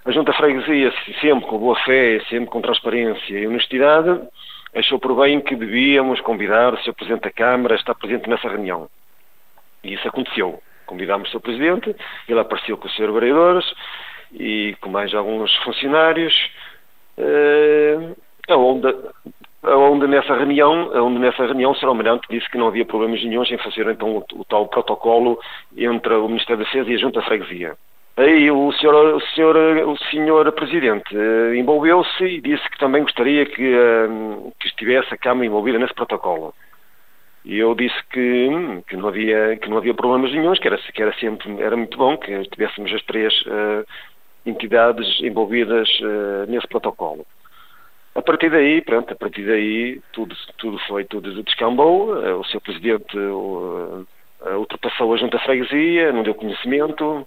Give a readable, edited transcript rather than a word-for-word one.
A Junta de Freguesia, sempre com boa fé, sempre com transparência e honestidade, achou por bem que devíamos convidar o Sr. Presidente da Câmara a estar presente nessa reunião. E isso aconteceu. Convidámos o Sr. Presidente, ele apareceu com os Sr. Vereadores e com mais alguns funcionários, onde nessa reunião o Sr. Almirante disse que não havia problemas nenhuns em fazer então o tal protocolo entre o Ministério da Defesa e a Junta de Freguesia. Aí o senhor Presidente envolveu-se e disse que também gostaria que estivesse a Câmara envolvida nesse protocolo. E eu disse que não havia problemas nenhuns, que era muito bom que tivéssemos as três entidades envolvidas nesse protocolo. A partir daí tudo descambou. O Sr. Presidente ultrapassou a Junta de Freguesia, não deu conhecimento,